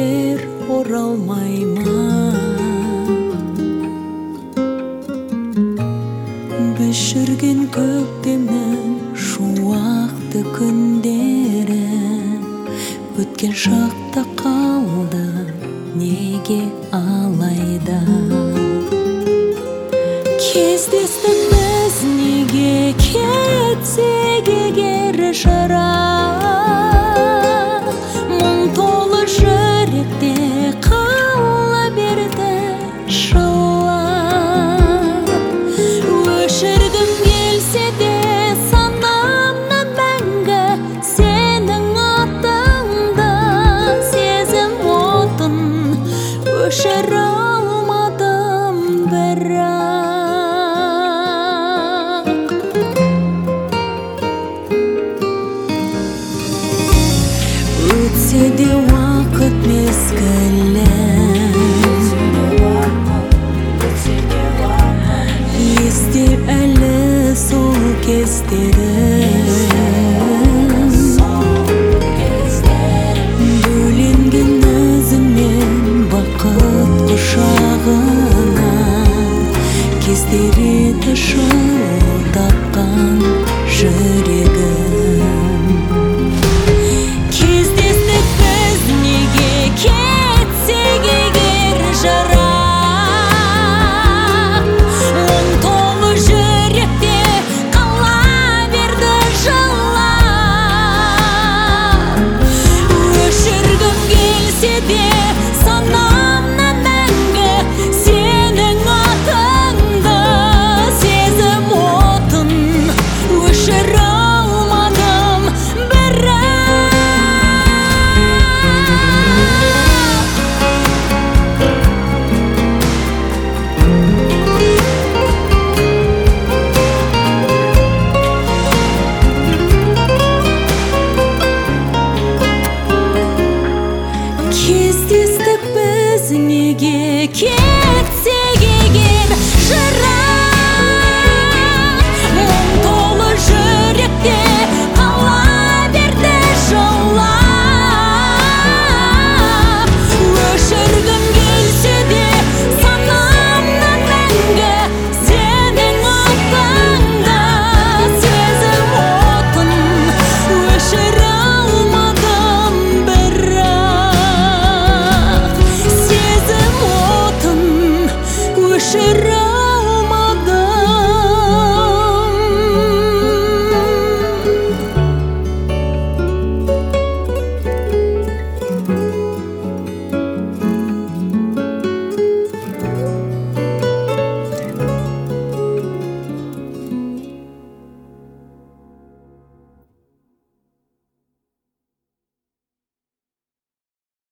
бер оралмаймын. Біз жүрген көктемнің шуақты күндері өткен шақта қалды неге алайда. Кездестік біз неге кетсек егер жара, мың толы жүректе қала берді жылап. Өшіргім келсе де санамнан мәңгі сенің атыңды, сезім отын өшіре алмадым бірақ. Өтсе де уақыт мезгілі, есте әлі сол кездерім. Бөленген өзіңмен бақыт құшағынан, кездереді шылдатқан жүрегім. Кездестік біз неге кетсек егер жара, мың толы жүректе қала берді жылап. Өшіргім келсе де санамнан мәңгі сенің атыңды, сезім отын өшіре алмадым бірақ. Кездестік біз неге кетсек